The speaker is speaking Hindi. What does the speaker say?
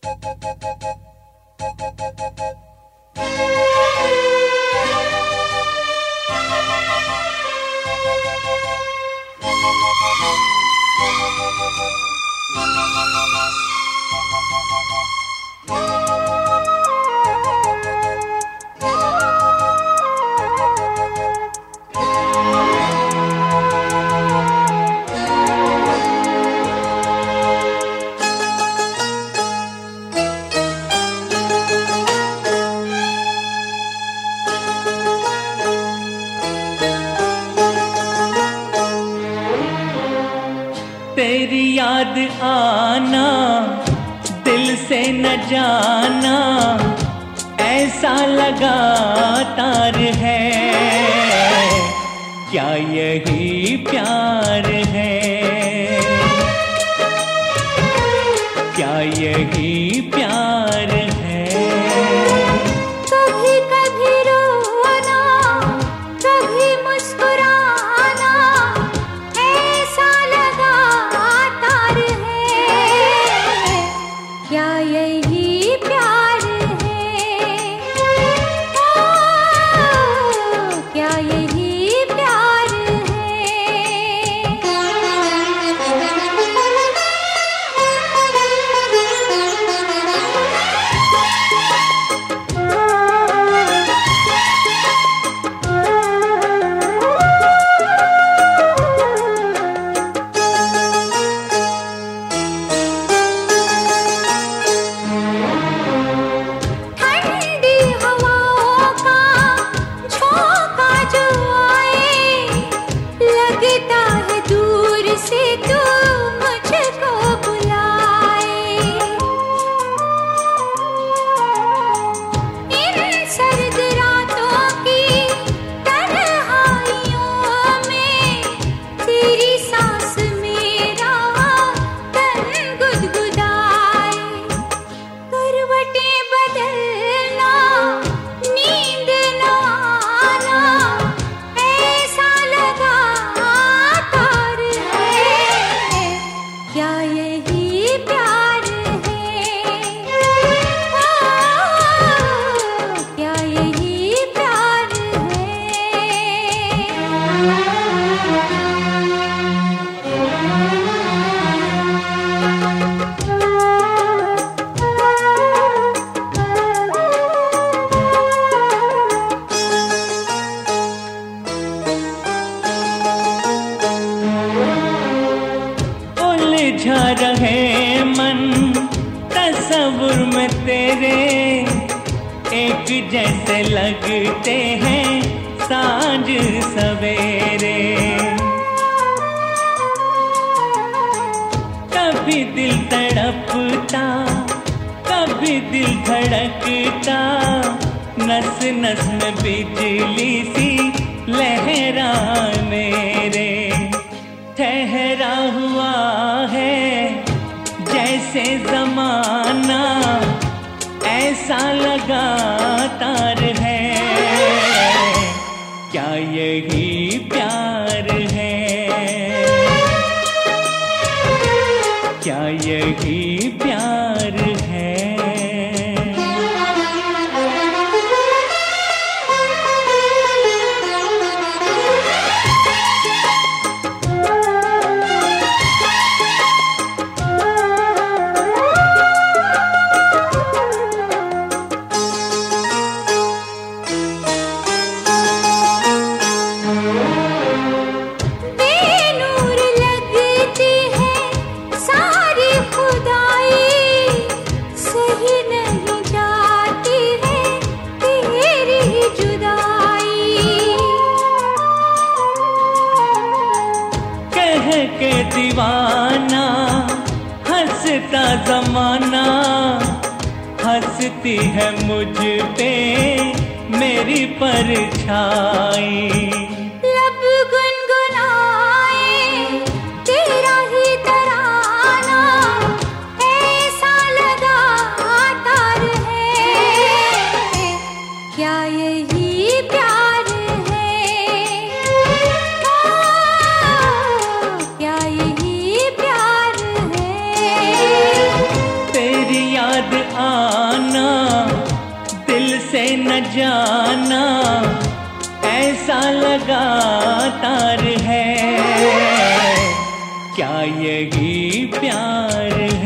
तेरी याद आना दिल से न जाना ऐसा लगातार है, क्या यही प्यार है, क्या यही प्यार है। कभी कभी रोना कभी मुस्कुराना ऐसा लगातार है, क्या यही प्यार है, क्या यही प्यार है। उलझा रहे मन तस्वुर में तेरे, एक जैसे लगते हैं सांझ सवेरे। कभी दिल तड़पता कभी दिल धड़कता, नस नस में बिजली सी लहरा मेरे। ठहरा हुआ है जैसे जमाना ऐसा लगातार है, क्या यही प्यार है, क्या यही प्यार है। के दीवाना हंसता जमाना, हंसती है मुझ पे मेरी परछाई। लब गुनगुनाए तेरा ही तराना, ऐसा लगातार है, क्या यही प्यार है, क्या यही प्यार है। तेरी याद न जाना ऐसा लगातार है, क्या यही प्यार